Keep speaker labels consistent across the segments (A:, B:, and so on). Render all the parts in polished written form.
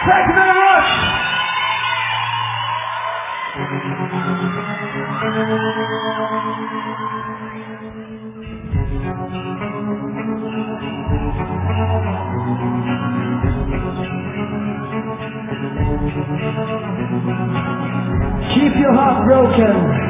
A: Thank you very much. Keep your heart broken.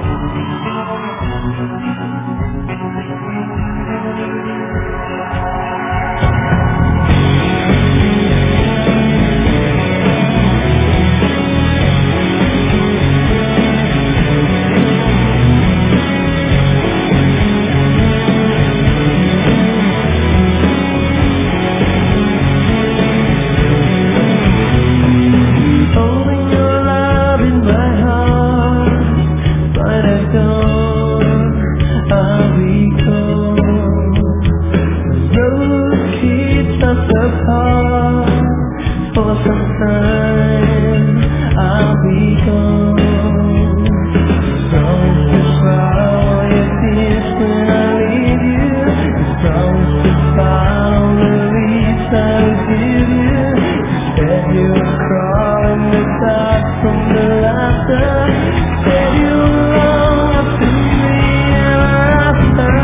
A: For some time I'll be gone. Promise to swallow your tears when I leave you. Promise to follow the leads I give you. Instead you will crawl in the dark from the laughter. Instead you will run up to me after.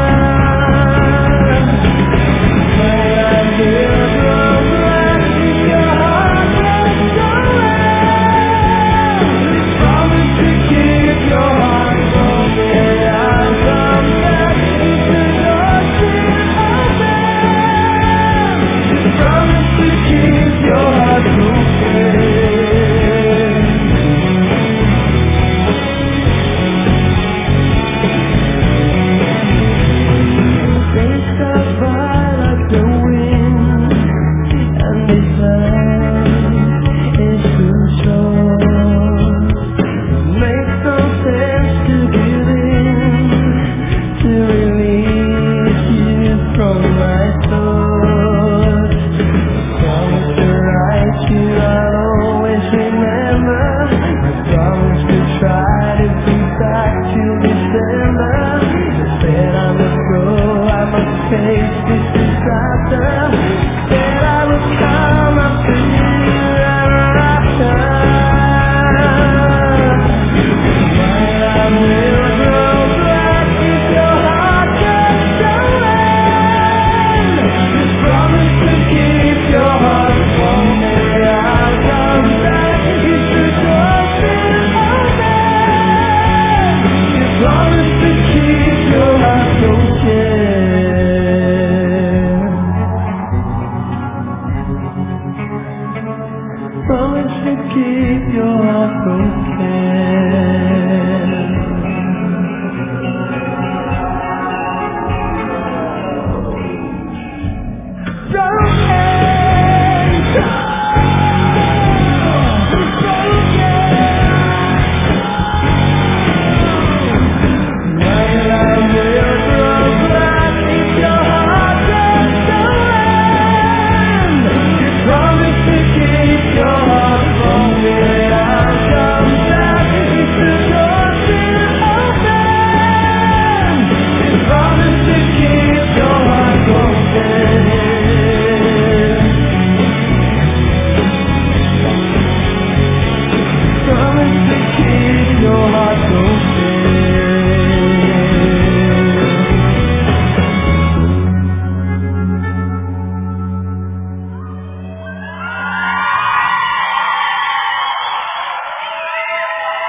A: Promise to keep your heart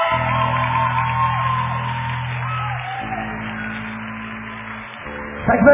A: broken.